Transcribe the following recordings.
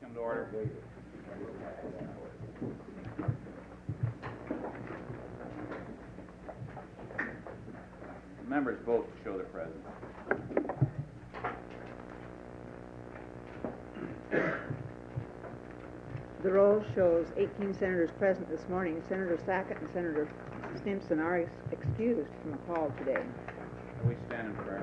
Come to order. Members vote to show their presence. The roll shows 18 senators present this morning. Senator Sackett and Senator Stimson are excused from the call today. We stand in prayer.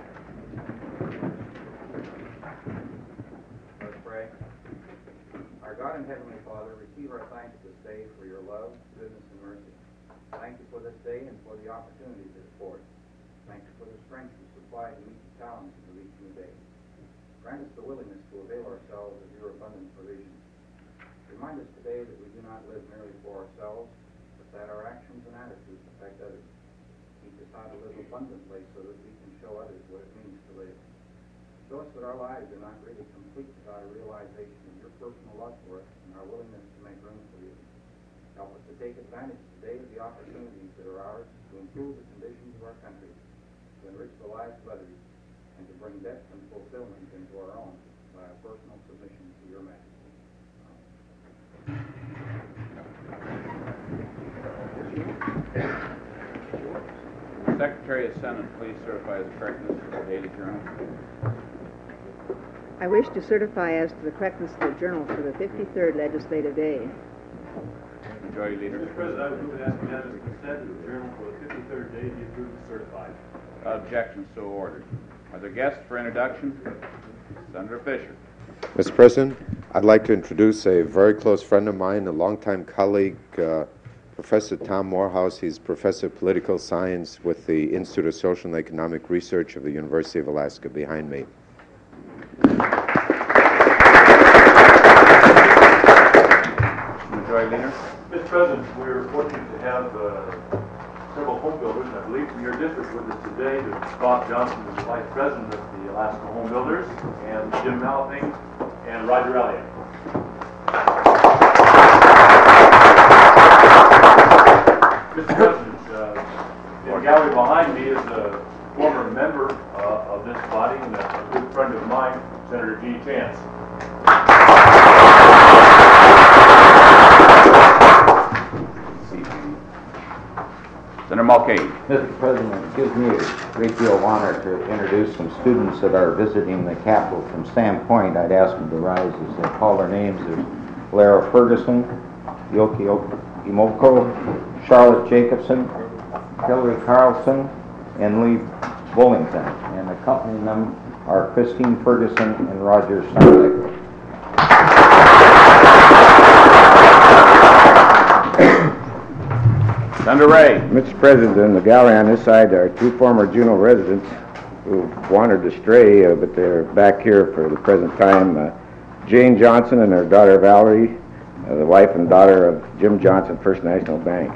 Let's pray. Our God and Heavenly Father, receive our thanks this day for your love, goodness, and mercy. Thank you for this day and for the opportunities it affords. Thank you for the strength you supply to meet the challenges of each new day. Grant us the willingness to avail ourselves of your abundant provision. Remind us today that we do not live merely for ourselves, but that our actions and attitudes affect others. Teach us how to live abundantly so that we can show others what it means to live. Show us that our lives are not really complete without a realization of your personal love for us and our willingness to make room for you. Help us to take advantage today of the opportunities that are ours to improve the conditions of our country, to enrich the lives of others, and to bring depth and fulfillment into our own by a personal submission to your majesty. Secretary of Senate, please certify the correctness of the daily journal. I wish to certify as to the correctness of the journal for the 53rd legislative day. Majority Leader. Mr. President, I would move to ask unanimous consent that the journal for the 53rd day be approved and certified. Objection so ordered. Are there guests for introduction? Senator Fisher. Mr. President, I'd like to introduce a very close friend of mine, a longtime colleague, Professor Tom Morehouse. He's Professor of Political Science with the Institute of Social and Economic Research of the University of Alaska behind me. Majority Leader. Mr. President, we're fortunate to have several home builders, I believe, from your district with us today. There's Bob Johnson, who's the Vice President of the Alaska Home Builders, and Jim Malaping and Roger Elliott. Mr. President, in the gallery behind me is a former member of this body and a good friend of mine, Senator G. Chance. Senator Mulcahy. Mr. President, it gives me a great deal of honor to introduce some students that are visiting the Capitol from Sandpoint. I'd ask them to rise as they call their names. There's Lara Ferguson, Yoki Imoko, Charlotte Jacobson, Hillary Carlson, and Lee Bullington. And accompanying them are Christine Ferguson and Roger Steinbeck. Senator Ray. Mr. President, in the gallery on this side are two former Juneau residents who wandered astray, but they're back here for the present time. Jane Johnson and her daughter Valerie, the wife and daughter of Jim Johnson, First National Bank.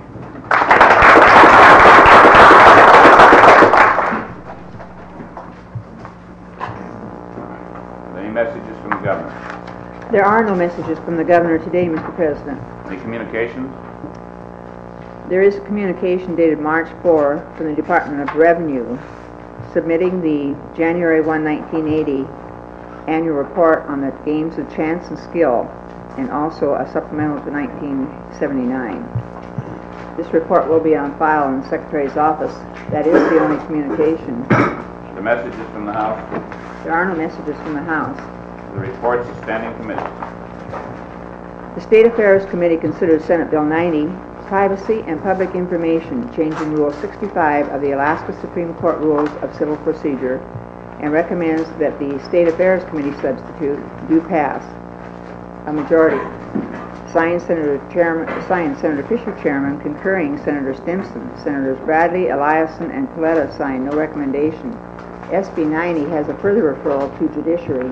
Any messages from the Governor? There are no messages from the Governor today, Mr. President. Any communications? There is a communication dated March 4 from the Department of Revenue submitting the January 1, 1980 annual report on the games of chance and skill, and also a supplemental to 1979. This report will be on file in the Secretary's office. That is the only communication. The messages from the House? There are no messages from the House. The reports of standing committee. The State Affairs Committee considered Senate Bill 90, Privacy and Public Information, changing Rule 65 of the Alaska Supreme Court Rules of Civil Procedure, and recommends that the State Affairs Committee substitute do pass. A majority. Signed Senator Fisher, Chairman, concurring Senator Stimson. Senators Bradley, Eliason, and Coletta signed no recommendation. SB 90 has a further referral to Judiciary.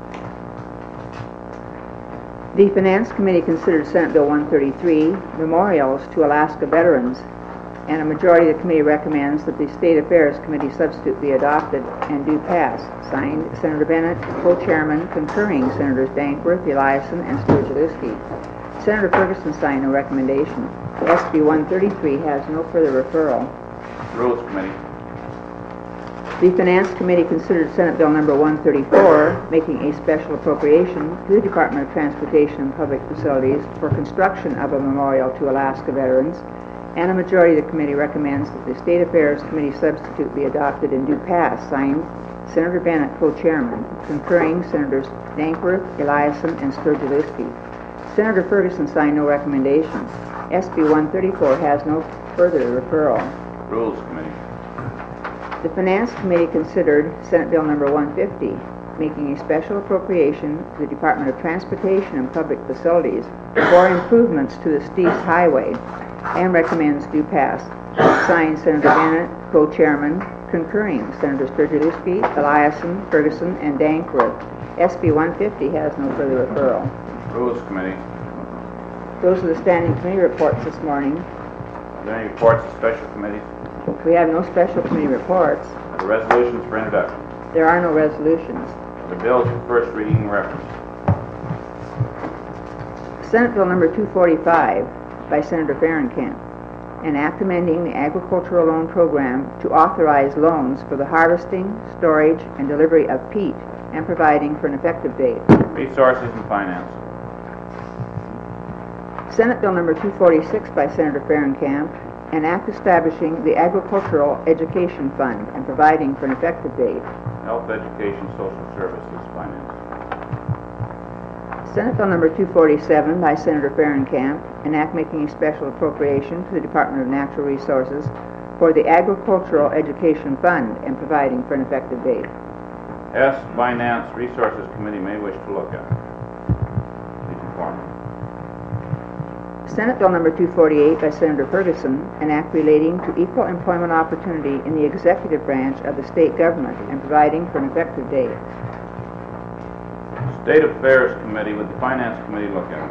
The Finance Committee considered Senate Bill 133, Memorials to Alaska Veterans, and a majority of the committee recommends that the State Affairs Committee substitute be adopted and do pass. Signed, Senator Bennett, co-chairman, concurring Senators Dankworth, Eliason, and Stewart-Jalewski. Senator Ferguson signed no recommendation. SB 133 has no further referral. Rules Committee. The Finance Committee considered Senate Bill number 134, making a special appropriation to the Department of Transportation and Public Facilities for construction of a memorial to Alaska veterans, and a majority of the committee recommends that the State Affairs Committee substitute be adopted and do pass, signed Senator Bennett, co-chairman, concurring Senators Dankworth, Eliason, and Sturgill-Iskey. Senator Ferguson signed no recommendation. SB 134 has no further referral. Rules Committee. The Finance Committee considered Senate Bill number 150, making a special appropriation to the Department of Transportation and Public Facilities for improvements to the Steves Highway, and recommends do pass. Signed Senator Bennett, co-chairman, concurring Senators Sturgill-Iskey, Eliason, Ferguson, and Dankworth. SB 150 has no further referral. Rules Committee. Those are the standing committee reports this morning. Are there any reports of special committees? We have no special committee reports. Are there resolutions for introduction? There are no resolutions. The bills for first reading and reference. Senate Bill number 245 by Senator Fahrenkamp, an act amending the agricultural loan program to authorize loans for the harvesting, storage, and delivery of peat, and providing for an effective date. Resources and Finance. Senate Bill number 246 by Senator Fahrenkamp, an act establishing the Agricultural Education Fund and providing for an effective date. Health, Education, Social Services, Finance. Senate Bill number 247 by Senator Fahrenkamp, an act making a special appropriation to the Department of Natural Resources for the Agricultural Education Fund and providing for an effective date. S, Finance, Resources Committee may wish to look at. Please inform me. Senate Bill number 248 by Senator Ferguson, an act relating to equal employment opportunity in the executive branch of the state government and providing for an effective date. State Affairs Committee, would the Finance Committee look at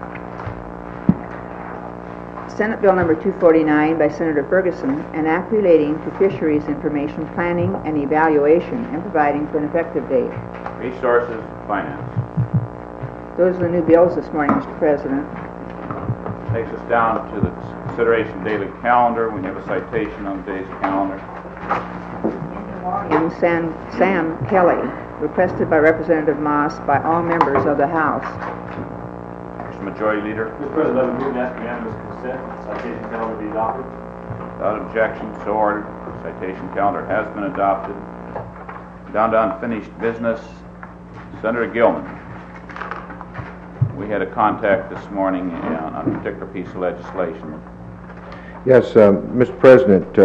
it? Senate Bill number 249 by Senator Ferguson, an act relating to fisheries information planning and evaluation and providing for an effective date. Resources, Finance. Those are the new bills this morning, Mr. President. Takes us down to the consideration daily calendar. We have a citation on today's calendar. And Sam Kelly, requested by Representative Moss by all members of the House. Mr. Majority Leader. Mr. President, I would move and ask unanimous consent. Citation calendar be adopted. Without objection, so ordered. Citation calendar has been adopted. Down to unfinished business. Senator Gilman. We had a contact this morning on a particular piece of legislation. Yes, Mr. President,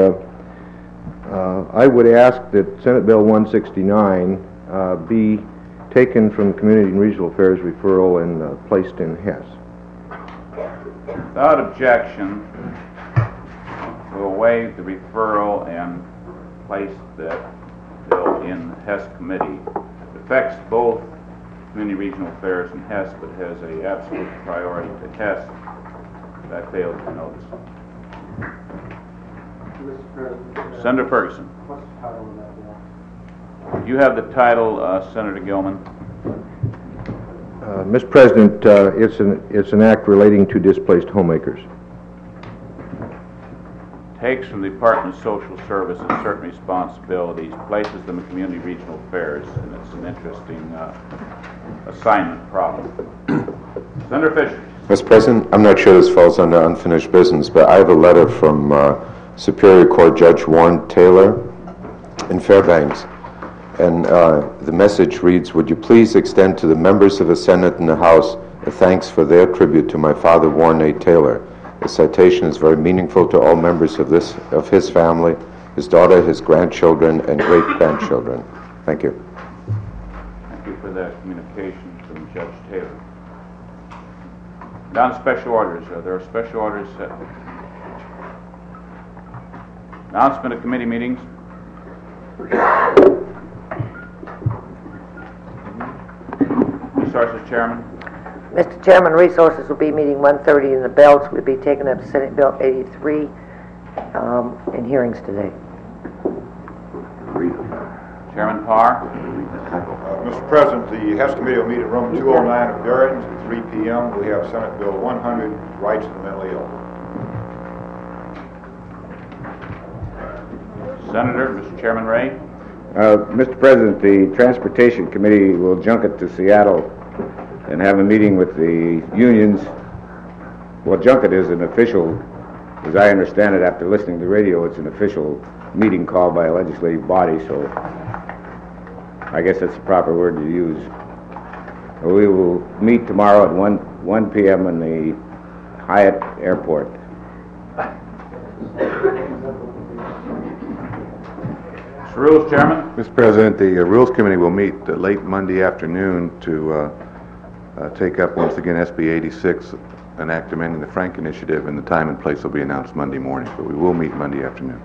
I would ask that Senate Bill 169 be taken from Community and Regional Affairs referral and placed in Hess. Without objection, we'll waive the referral and place that bill in the Hess Committee. It affects both Community Regional Affairs and Hess, but has a absolute priority to Hess. That failed to notice. Mr. President. Senator Ferguson. What's the title of that bill? You have the title, Senator Gilman. Mr. President, it's an act relating to displaced homemakers. Takes from the Department of Social Services certain responsibilities, places them in Community Regional Affairs, and it's an interesting assignment problem. Senator Fisher. Mr. President, I'm not sure this falls under unfinished business, but I have a letter from Superior Court Judge Warren Taylor in Fairbanks, and the message reads, "Would you please extend to the members of the Senate and the House a thanks for their tribute to my father, Warren A. Taylor. The citation is very meaningful to all members of his family, his daughter, his grandchildren, and great-grandchildren." Thank you. Thank you for that communication from Judge Taylor. Down to special orders. There are special orders set. Announcement of committee meetings. Resources Chairman. Mr. Chairman, Resources will be meeting 1:30 and the bells will be taken up to Senate Bill 83 in hearings today. Chairman Parr. Mr. President, the Hess Committee will meet at room 209 of Darrington at 3 p.m. We have Senate Bill 100, Rights of the Mentally Ill. Senator, Mr. Chairman Ray. Mr. President, the Transportation Committee will junket to Seattle and have a meeting with the unions. Well, junket is an official, as I understand it after listening to the radio, it's an official meeting called by a legislative body, so I guess that's the proper word to use. We will meet tomorrow at 1 p.m. in the Hyatt Airport. Mr. Rules Chairman. Mr. President, the Rules Committee will meet late Monday afternoon to take up once again SB 86, an act amending the Frank Initiative, and the time and place will be announced Monday morning, but we will meet Monday afternoon.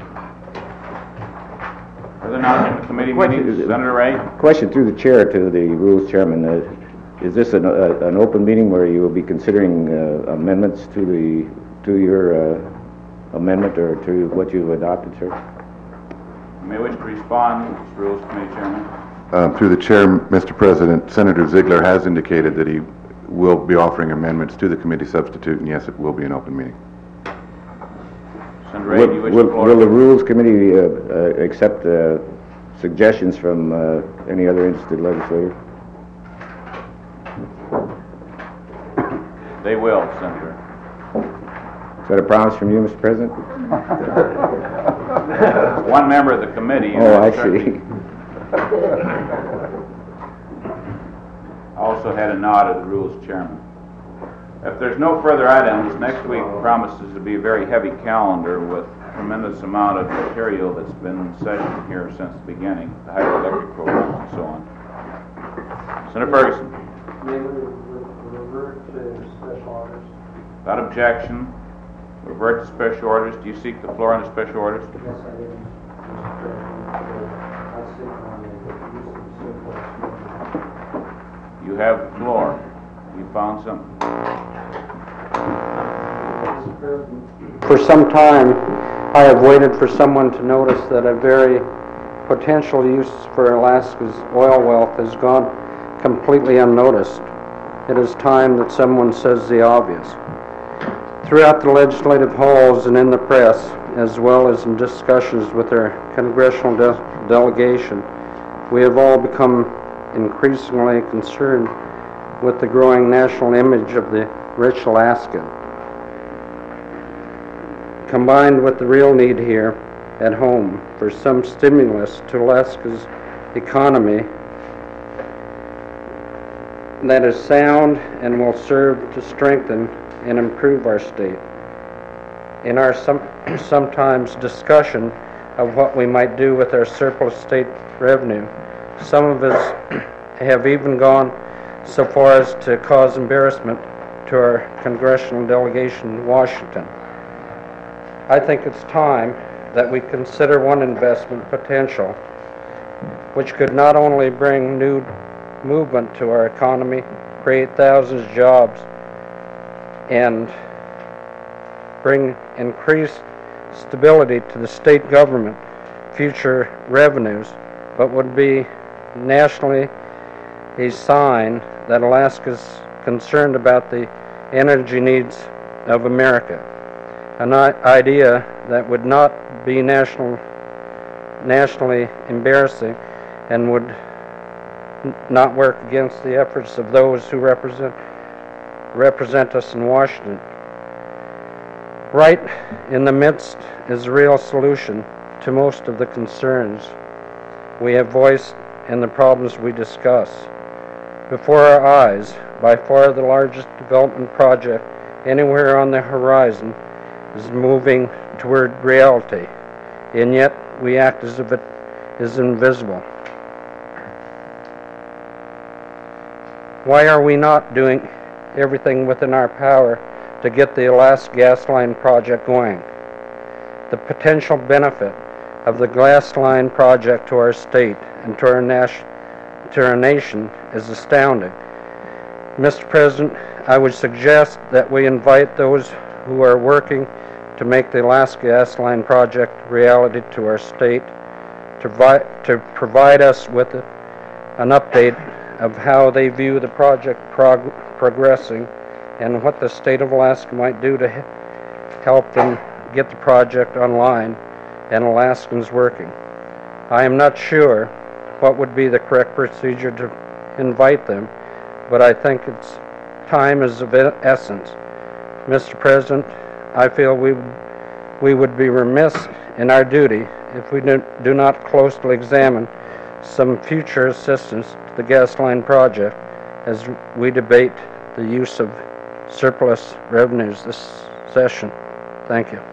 Further announcement of the committee meetings, Senator Ray. Question through the chair to the Rules Chairman. Is this an open meeting where you will be considering amendments to your amendment or to what you've adopted, sir? You may wish to respond, Mr. Rules Committee Chairman. Through the chair, Mr. President, Senator Ziegler has indicated that he will be offering amendments to the committee substitute, and yes, it will be an open meeting. Senator Ray, do you wish to Will the Rules Committee accept suggestions from any other interested legislator? They will, Senator. Is that a promise from you, Mr. President? One member of the committee. Oh, I see. Also had a nod of the Rules Chairman. If there's no further items, next week promises to be a very heavy calendar with a tremendous amount of material that's been in session here since the beginning, the hydroelectric programs and so on. Senator Ferguson. May we revert to special orders? Without objection, revert to special orders. Do you seek the floor on the special orders? Yes, I did, Mr. President. I seek on the use of surplus. You have the floor. You found something? Mr. President. For some time, I have waited for someone to notice that a very potential use for Alaska's oil wealth has gone completely unnoticed. It is time that someone says the obvious. Throughout the legislative halls and in the press, as well as in discussions with our congressional delegation, we have all become increasingly concerned with the growing national image of the rich Alaskan, combined with the real need here at home for some stimulus to Alaska's economy that is sound and will serve to strengthen and improve our state. In our sometimes discussion of what we might do with our surplus state revenue, some of us have even gone so far as to cause embarrassment to our congressional delegation in Washington. I think it's time that we consider one investment potential which could not only bring new movement to our economy, create thousands of jobs, and bring increased stability to the state government, future revenues, but would be nationally a sign that Alaska's concerned about the energy needs of America. An idea that would not be nationally embarrassing and would not work against the efforts of those who represent us in Washington. Right in the midst is a real solution to most of the concerns we have voiced and the problems we discuss. Before our eyes, by far the largest development project anywhere on the horizon is moving toward reality, and yet we act as if it is invisible. Why are we not doing everything within our power to get the Alaska Gas Line project going? The potential benefit of the gas line project to our state and to our nation is astounding. Mr. President, I would suggest that we invite those who are working to make the Alaska Gas Line project reality to our state to provide us with an update of how they view the project progressing and what the state of Alaska might do to help them get the project online and Alaskans working. I am not sure what would be the correct procedure to invite them, but I think time is of essence. Mr. President, I feel we would be remiss in our duty if we do not closely examine some future assistance to the gas line project as we debate the use of surplus revenues this session. Thank you.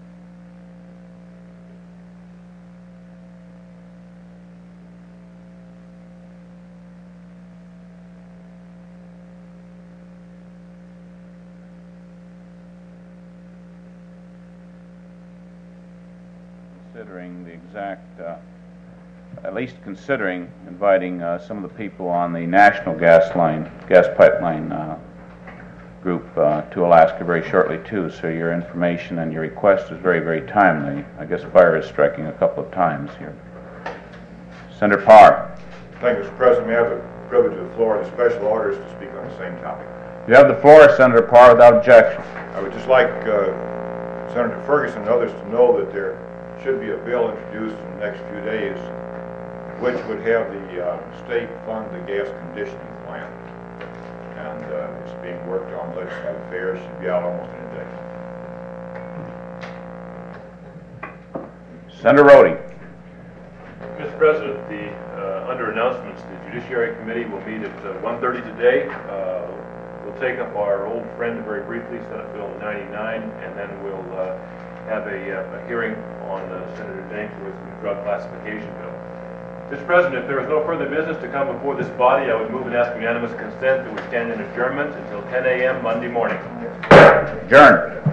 At least considering inviting some of the people on the national gas pipeline group to Alaska very shortly too, so your information and your request is very, very timely. I guess fire is striking a couple of times here. Senator Parr. Thank you, Mr. President. May I have the privilege of the floor and the special orders to speak on the same topic? You have the floor, Senator Parr, without objection. I would just like Senator Ferguson and others to know that there should be a bill introduced in the next few days which would have the state fund the gas conditioning plant. And it's being worked on legislative affairs, should be out almost in a day. Senator Rhodey. Mr. President, under announcements, the Judiciary Committee will meet at 1:30 today. We'll take up our old friend very briefly, Senate Bill 99, and then we'll have a hearing on Senator Danforth's drug classification bill. Mr. President, if there is no further business to come before this body, I would move and ask unanimous consent that we stand in adjournment until 10 a.m. Monday morning. Adjourned.